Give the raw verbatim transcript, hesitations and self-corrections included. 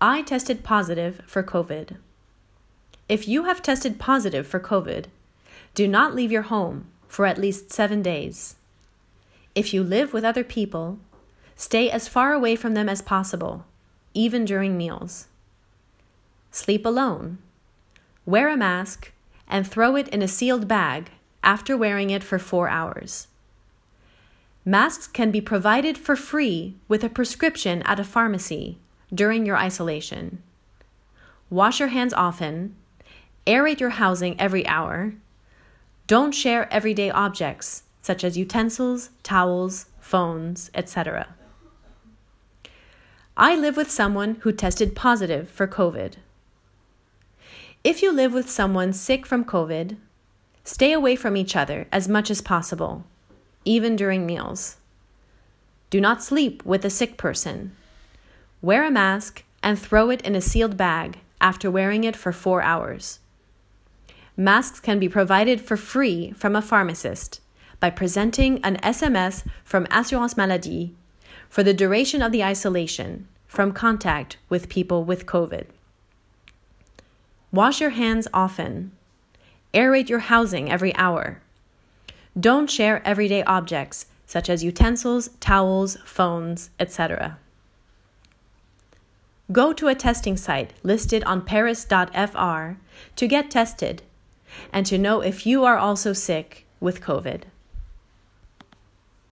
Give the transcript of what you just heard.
I tested positive for COVID. If you have tested positive for COVID, do not leave your home for at least seven days. If you live with other people, stay as far away from them as possible, even during meals. Sleep alone. Wear a mask and throw it in a sealed bag after wearing it for four hours. Masks can be provided for free with a prescription at a pharmacy during your isolation. Wash your hands often. Aerate your housing every hour. Don't share everyday objects such as utensils, towels, phones, et cetera. I live with someone who tested positive for COVID. If you live with someone sick from COVID, stay away from each other as much as possible, even during meals. Do not sleep with a sick person. Wear a mask and throw it in a sealed bag after wearing it for four hours. Masks can be provided for free from a pharmacist by presenting an S M S from Assurance Maladie for the duration of the isolation from contact with people with COVID. Wash your hands often. Aerate your housing every hour. Don't share everyday objects such as utensils, towels, phones, et cetera. Go to a testing site listed on paris dot f r to get tested and to know if you are also sick with COVID.